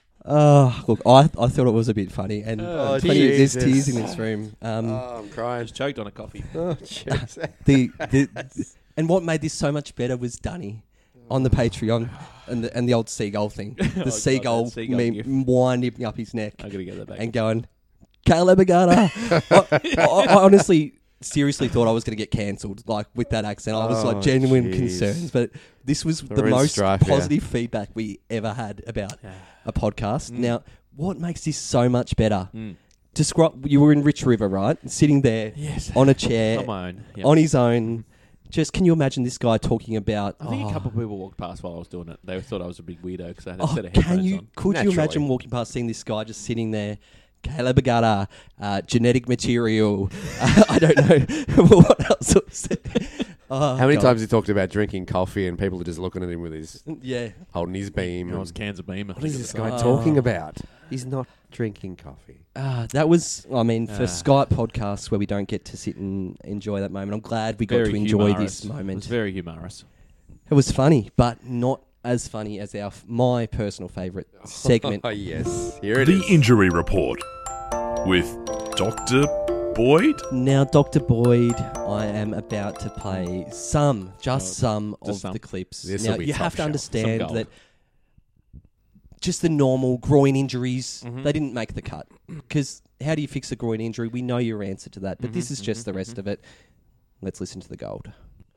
Oh, look, I I thought it was a bit funny, and Oh, plenty, there's Jesus. tears in this room. Um, Oh, I'm crying. Just choked on a coffee. Oh, jeez. the, the and what made this so much better was Dunny on the Patreon and the and the old seagull thing. The Oh, God, seagull, that seagull meme gif. winding up his neck. I gotta get that back. And going, Calabagata. I, I, I honestly, seriously thought I was going to get cancelled, like with that accent. I was Oh, like genuine jeez. concerns, but this was the We're in most strife here. positive feedback we ever had about a podcast. Now, what makes this so much better? Mm. Describe. You were in Rich River, right? Sitting there Yes. on a chair, On my own, yep. on his own. Just can you imagine this guy talking about? I think oh, a couple of people walked past while I was doing it. They thought I was a big weirdo because I had a oh, set of can headphones you? on. Could you Naturally. imagine walking past, seeing this guy just sitting there? Calabagata, uh, genetic material. uh, I don't know what else. Was oh, How many God. times he talked about drinking coffee and people are just looking at him with his Yeah. holding his beam? Everyone's and- cans of Beam. I What think is it this was. guy Oh. talking about? He's not drinking coffee. Ah, that was, I mean, for Ah. Skype podcasts where we don't get to sit and enjoy that moment, I'm glad we got Very to enjoy humorous. this It moment. was very humorous. It was funny, but not as funny as our my personal favourite segment. Oh, yes. Here it The is. Injury Report with Doctor Boyd. Now, Doctor Boyd, I am about to play some, just Oh, some just of some. the clips. This'll Now, be you top have to shelf. understand Some gold. that just the normal groin injuries, Mhm. they didn't make the cut. Because how do you fix a groin injury? We know your answer to that, but this Mhm, is just mhm, the rest mhm. of it. Let's listen to the gold.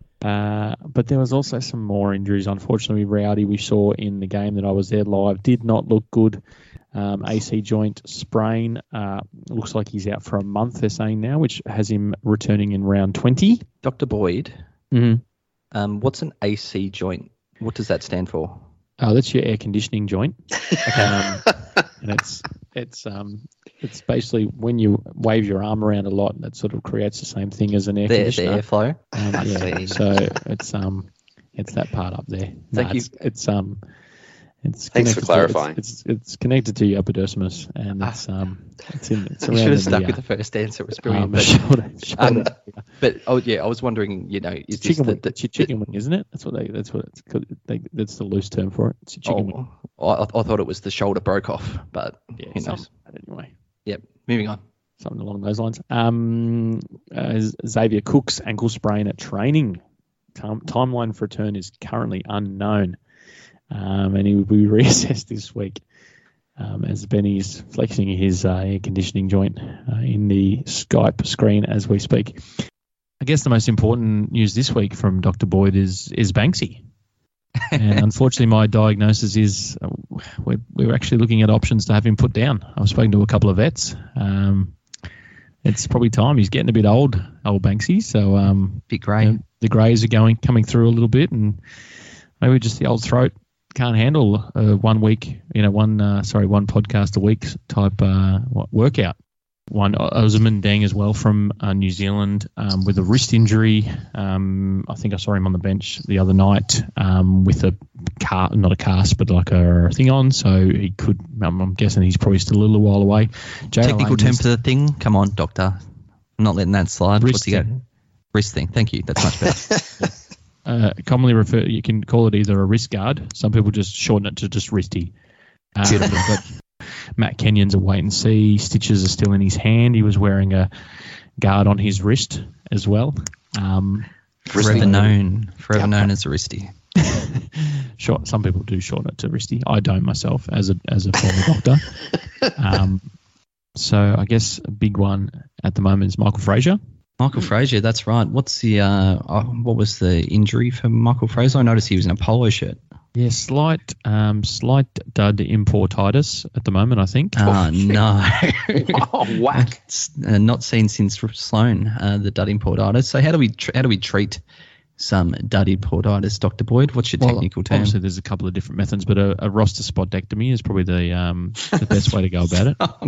Uh, but there was also some more injuries. Unfortunately, Rowdy, we saw in the game that I was there live, did not look good. Um, A C joint sprain. Uh, looks like he's out for a month, they're saying now, which has him returning in round twenty. Doctor Boyd, Mm-hmm. um, what's an A C joint? What does that stand for? Uh, that's your air conditioning joint. um, and it's it's um it's basically when you wave your arm around a lot, that sort of creates the same thing as an air The, the conditioner. airflow. Um, I yeah, see. so it's um it's that part up there. Thank No, you. It's, it's um it's Thanks for connected to- clarifying. it's, it's it's connected to your epidermis, and it's um it's in it's You around should have the, stuck uh, with the first answer. It was brilliant. um, but, shoulder- shoulder. um, but oh yeah, I was wondering. You know, is It's this chicken the, wing. the, It's your chicken wing, isn't it? That's what they. That's what it's. called. They, that's the loose term for it. It's your chicken wing. Oh, I, I thought it was the shoulder broke off, but Yeah, who knows? something like that anyway. Yep. Moving on. Something along those lines. Um, uh, Xavier Cook's ankle sprain at training. Time, timeline for return is currently unknown, um, and he will be reassessed this week. Um, as Benny's flexing his uh, air conditioning joint uh, in the Skype screen as we speak. I guess the most important news this week from Doctor Boyd is is Banksy. And unfortunately, my diagnosis is uh, we're, we're actually looking at options to have him put down. I've spoken to a couple of vets. Um, it's probably time. He's getting a bit old, old Banksy. So um, bit grey. You know, the greys are going coming through a little bit, and maybe just the old throat can't handle uh, one week, you know, one uh, sorry, one podcast a week type uh, workout. One Osman Deng as well from uh, New Zealand um, with a wrist injury. Um, I think I saw him on the bench the other night um, with a car, not a cast, but like a thing on. So he could. I'm, I'm guessing he's probably still a little while away. Jay Technical Lane term is- for the thing. Come on, doctor. I'm not letting that slide. Wrist What's he got? thing. Wrist thing. Thank you. That's much better. uh, commonly refer. You can call it either a wrist guard. Some people just shorten it to just wristy. Um, but Matt Kenyon's a wait and see. Stitches are still in his hand. He was wearing a guard on his wrist as well. Um, Forever known, forever known as a wristy. Short. Some people do shorten it to wristy. I don't myself, as a as a former doctor. Um, so I guess a big one at the moment is Michael Frazier. Michael Frazier, that's right. What's the uh, oh, what was the injury for Michael Frazier? I noticed he was in a polo shirt. Yeah, slight um, slight dud importitis at the moment, I think. Oh, no. Oh, whack. It's, uh, not seen since Sloan, uh, the dud importitis. So how do we tr- how do we treat some dud importitis, Doctor Boyd? What's your Well, technical term? Obviously, there's a couple of different methods, but a, a roster spotectomy is probably the um, the best way to go about it. Oh,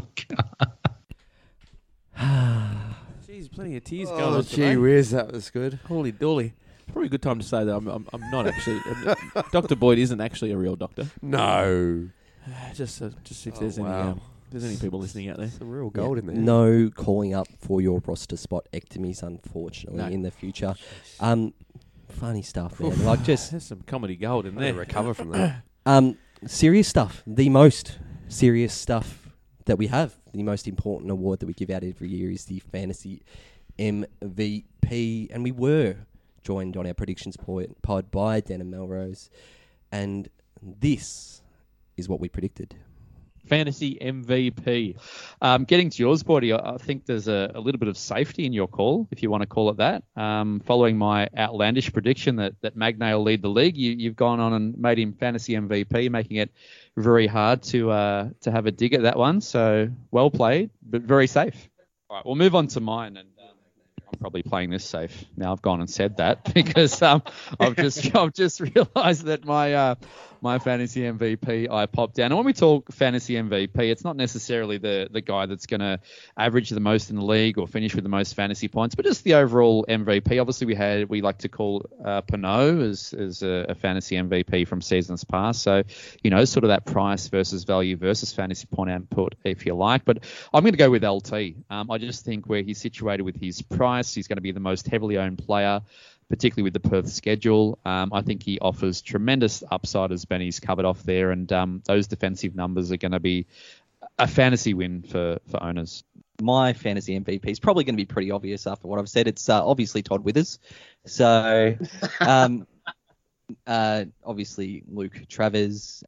God. Jeez, plenty of tears Oh, going. gee today. whiz, that was good. Holy dolly. Probably a good time to say that I'm, I'm, I'm not actually. Doctor Boyd isn't actually a real doctor. No. Just, uh, just if Oh, there's any, wow. um, if there's any people listening out there. Some real gold in there. No calling up for your roster spot ectomies, unfortunately, No. in the future. Um, funny stuff, man. Oof. Like just There's some comedy gold in How do you there. recover from that? um, serious stuff. The most serious stuff that we have. The most important award that we give out every year is the Fantasy M V P, and we were joined on our predictions pod, pod by Dan and Melrose, and this is what we predicted. Fantasy M V P. Um, getting to yours, Boydie, I, I think there's a, a little bit of safety in your call, if you want to call it that. Um, following my outlandish prediction that, that Magnay will lead the league, you, you've gone on and made him Fantasy M V P, making it very hard to uh, to have a dig at that one. So well played, but very safe. All right, we'll move on to mine, and um, I'm probably playing this safe now. I've gone and said that because um, I've just I've just realised that my uh, my fantasy M V P I popped down. And when we talk fantasy M V P, it's not necessarily the the guy that's going to average the most in the league or finish with the most fantasy points, but just the overall M V P. Obviously, we had we like to call uh, Pinot as as a, a fantasy M V P from seasons past. So you know, sort of that price versus value versus fantasy point output, if you like. But I'm going to go with L T. Um, I just think where he's situated with his price, he's going to be the most heavily owned player, particularly with the Perth schedule. Um, I think he offers tremendous upside, as Benny's covered off there, and um, those defensive numbers are going to be a fantasy win for, for owners. My fantasy M V P is probably going to be pretty obvious after what I've said. It's uh, obviously Todd Withers. So, um, uh, obviously Luke Travers.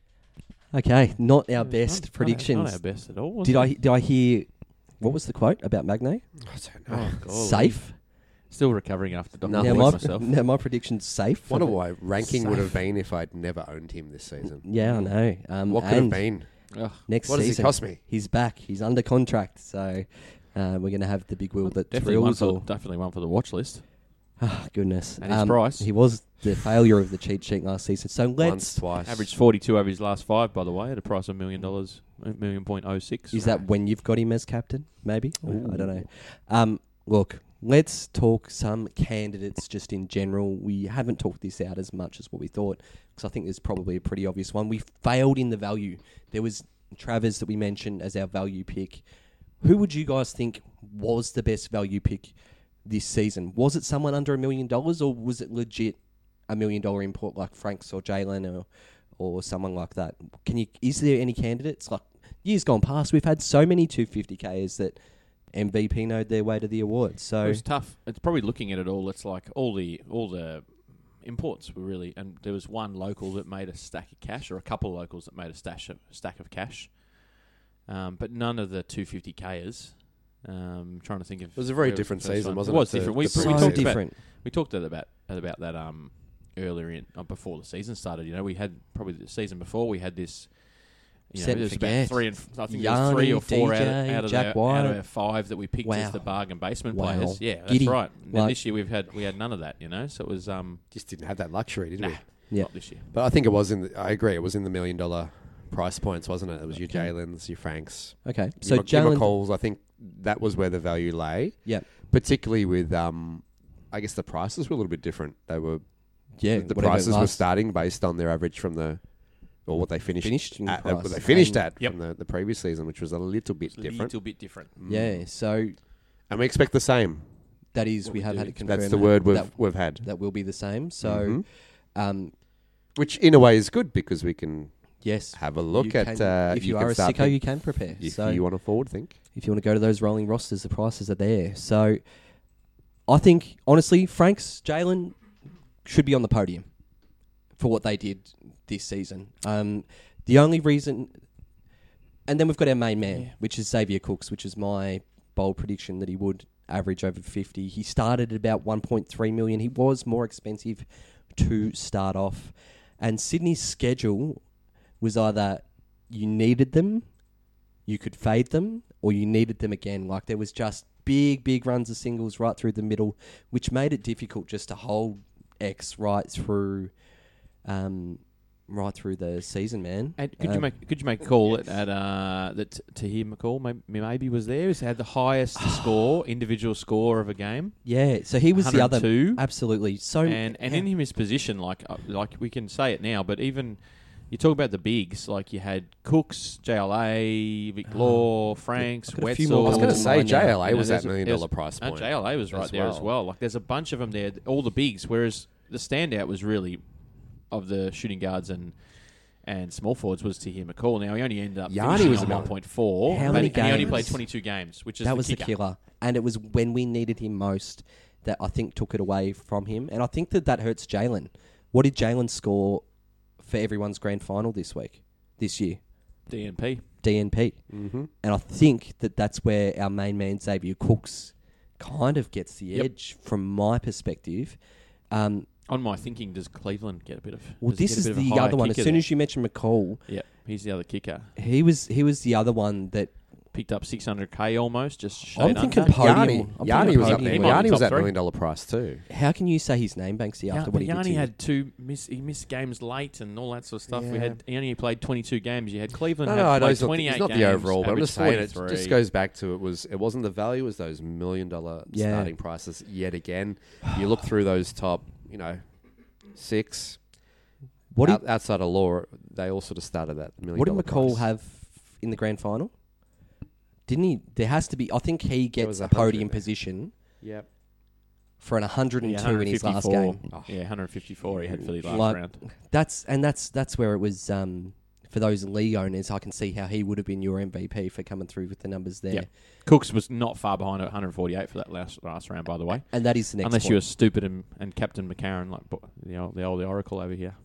Okay, not our Not- best not- predictions. not our best at all, was Did it? I did I hear? What was the quote about Magnay? I don't know. Oh, golly. Safe. Still recovering after Doctor Now Boyd my, myself. now my prediction's safe. Wonder what my ranking would have Safe. been if I'd never owned him this season. Yeah, I know. Um, What could have and been? Ugh. Next What does he season, cost me? He's back. He's under contract, so uh, we're going to have the big wheel that Definitely one, thrills. for, Or definitely one for the watch list. oh, goodness, And his price. He was the failure of the cheat sheet last season. So let's. Once, twice. Averaged forty-two over his last five, by the way, at a price of a million dollars, a million point oh six. Is that when you've got him as captain? Maybe I don't know. Um, look, let's talk some candidates just in general. We haven't talked this out as much as what we thought because I think there's probably a pretty obvious one. We failed in the value. There was Travers that we mentioned as our value pick. Who would you guys think was the best value pick this season? Was it someone under a million dollars, or was it legit a million dollar import like Franks or Jalen or or someone like that? Can you? Is there any candidates? Like years gone past, we've had so many two fifty K's that M V P knowed their way to the award. So It was tough. It's probably looking at it all. It's like all the all the imports were really, and there was one local that made a stack of cash, or a couple of locals that made a stash of, stack of cash, um, but none of the two fifty K's. Um, trying to think of. It was a very where different the first season, one- wasn't it? it, Was the- different. We, the we previous talked season? about different. we talked about about that um earlier in uh, before the season started. You know, we had probably the season before we had this. You know, Set and there's forget. about three and f- I think there was three Yanni, or four out, D J, of- out of Jack the, out of White. our five that we picked Wow. as the bargain basement Wow. players. Yeah, that's Giddy. right. And Like- this year we've had we had none of that. You know, so it was um Just didn't have that luxury, did nah, we? Yeah. not this year. But I think it was in. The, I agree. It was in the million dollar price points, wasn't it? It was your Okay. Jalen's, your Franks. Okay, so your, Mc- your Jalen- McCalls. I think that was where the value lay. Yep. Particularly with, um, I guess the prices were a little bit different. They were. Yeah, The whatever prices were last- starting based on their average from the. Or what they finished, Finished in at, price. what they finished And- at Yep. from the, the previous season, which was a little bit It's a different. little bit different. Yeah, so And we expect the same. That is, what we have do. had it confirmed. That's the word we've that, we've had. That will be the same. So, Mhm. um, which in a way is good because we can yes have a look you at. can- uh, if you, can are a start sicko, think- you can prepare. If so you want to forward think. If you want to go to those rolling rosters, the prices are there. So, I think honestly, Franks, Jalen should be on the podium for what they did this season. Um, the only reason, and then we've got our main man, Yeah. which is Xavier Cooks, which is my bold prediction that he would average over fifty. He started at about one point three million. He was more expensive to start off, and Sydney's schedule was either you needed them, you could fade them, or you needed them again. Like there was just big, big runs of singles right through the middle, which made it difficult just to hold X right through, um, right through the season, man. And could you Um, make could you make a call at, at uh, that Tahir McCall maybe, maybe was there? He had the highest score, individual score of a game. Yeah, so he was the other- one hundred two. absolutely. So and and in his position, like uh, like we can say it now, but even you talk about the bigs, like you had Cooks, J L A, Vic Law, Franks, I've got a few Wetzel. more I was gonna say You J L A know, was there's that a- million there's- dollar price no, point J L A was right as there as well. well. Like there's a bunch of them there, all the bigs. Whereas the standout was really of the shooting guards and. And small forwards was Tahir McCall. Now he only ended up Yanni finishing was on about- one point four. How but many and he only games? played twenty-two games, which is that the was the kicker. killer, and it was when we needed him most that I think took it away from him, and I think that that hurts Jalen. What did Jalen score for everyone's grand final this week, this year? D N P. D N P. Mhm. And I think that that's where our main man Xavier Cooks kind of gets the Yep. edge from my perspective. Um, On my thinking, does Cleveland get a bit of? Well, does he this get a is bit of a the higher other one. As kicker soon there? as you mentioned McCall, yeah, he's the other kicker. he was he was the other one that picked up six hundred k almost. Just I'm shade thinking under. podium. Yanni, I'm Yanni thinking was up podium. there. Yanni was top that three. million dollar price too. How can you say his name, Banksy, after Yeah, what but he did Yanni to you? had two miss. He missed games late and all that sort of stuff. We Yeah. had he only played twenty-two games. You had Cleveland. No, had no, I know played it's not, twenty-eight it's not the games, overall, but I'm averaged just saying it forty-three. just goes back to it was it wasn't the value, it was those million dollar Yeah. starting prices yet again. You look through those top, you know, six. What out, did- outside of law, they all sort of started at million. What did dollar McCall price. have in the grand final? Didn't he? There has to be. I think he gets was a a hundred podium there. position. Yep. For an one hundred two Yeah, in his last 154. game. Oh. Yeah, one hundred fifty-four he had for the last Like, round. That's and that's that's where it was. Um, for those league owners, I can see how he would have been your M V P for coming through with the numbers there. Yeah. Cooks was not far behind at one hundred forty-eight for that last last round, by the way. And that is the next Unless point. you were stupid and, and Captain McCarron, like bo- the old, the old Oracle over here.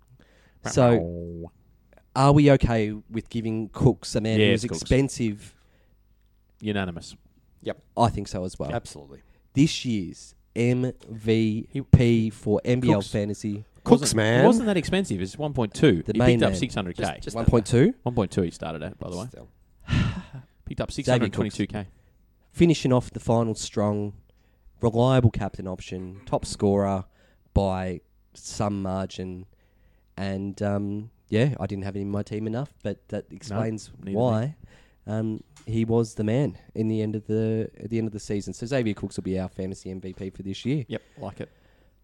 So, are we okay with giving Cooks a man Yeah, who was it's Cooks. expensive? Unanimous. Yep. I think so as well. Absolutely. This year's M V P for N B L Cooks. fantasy. Wasn't- It wasn't that expensive. It's one point two. The he main picked up man. six hundred k. Just- just one point two? one point two he started at, by the way. Still. Picked up six Xavier hundred twenty-two k. Cooks. Finishing off the final strong, reliable captain option, top scorer by some margin, and um, yeah, I didn't have him in my team enough, but that explains neither why um, he was the man in the end of the at the end of the season. So Xavier Cooks will be our fantasy M V P for this year. Yep, like it.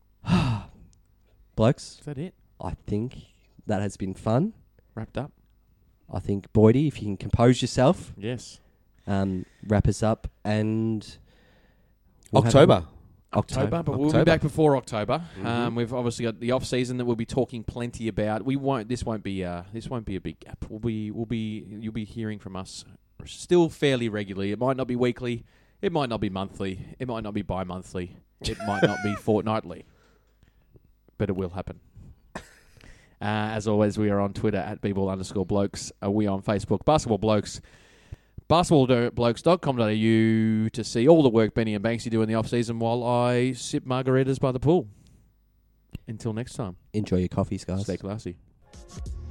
Blokes, Is that it? I think that has been fun. Wrapped up. I think Boydie, if you can compose yourself, Yes. um, wrap us up and we'll have- October. October, but we'll be October. back before October. Mhm. Um, we've obviously got the off season that we'll be talking plenty about. We won't. This won't be. Uh, this won't be a big gap. We'll be. We'll be. You'll be hearing from us still fairly regularly. It might not be weekly. It might not be monthly. It might not be bi-monthly. It might not be fortnightly. But it will happen. Uh, as always, we are on Twitter at bball underscore blokes. Uh, we are on Facebook, Basketball Blokes. basketball blokes dot com dot a u to see all the work Benny and Banksy do in the off-season while I sip margaritas by the pool. Until next time. Enjoy your coffees, guys. Stay classy.